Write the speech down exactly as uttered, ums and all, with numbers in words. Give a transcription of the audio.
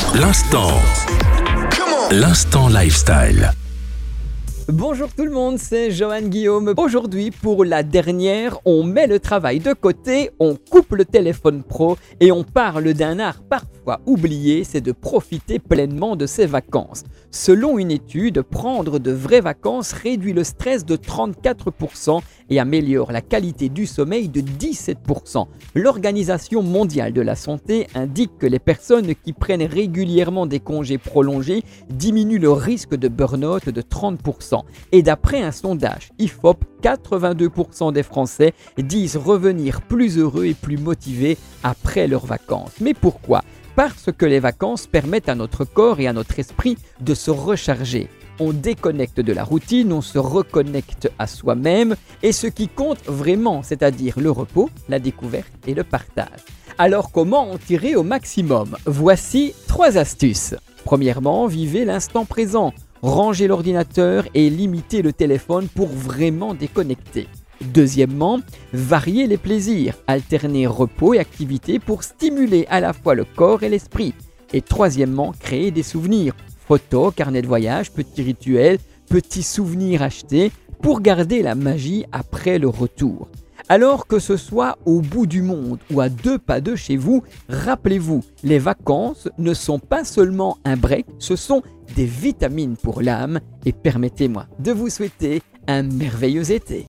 L'instant. L'instant lifestyle. Bonjour tout le monde, c'est Johan Guillaume. Aujourd'hui, pour la dernière, on met le travail de côté, on coupe le téléphone pro et on parle d'un art parfois oublié, c'est de profiter pleinement de ses vacances. Selon une étude, prendre de vraies vacances réduit le stress de trente-quatre pour cent et améliore la qualité du sommeil de dix-sept pour cent. L'Organisation mondiale de la santé indique que les personnes qui prennent régulièrement des congés prolongés diminuent le risque de burn-out de trente pour cent. Et d'après un sondage I F O P, quatre-vingt-deux pour cent des Français disent revenir plus heureux et plus motivés après leurs vacances. Mais pourquoi ? Parce que les vacances permettent à notre corps et à notre esprit de se recharger. On déconnecte de la routine, on se reconnecte à soi-même et ce qui compte vraiment, c'est-à-dire le repos, la découverte et le partage. Alors comment en tirer au maximum ? Voici trois astuces. Premièrement, vivez l'instant présent. Rangez l'ordinateur et limitez le téléphone pour vraiment déconnecter. Deuxièmement, variez les plaisirs, alternez repos et activités pour stimuler à la fois le corps et l'esprit. Et troisièmement, créez des souvenirs, photos, carnets de voyage, petits rituels, petits souvenirs achetés pour garder la magie après le retour. Alors que ce soit au bout du monde ou à deux pas de chez vous, rappelez-vous, les vacances ne sont pas seulement un break, ce sont des vitamines pour l'âme et permettez-moi de vous souhaiter un merveilleux été.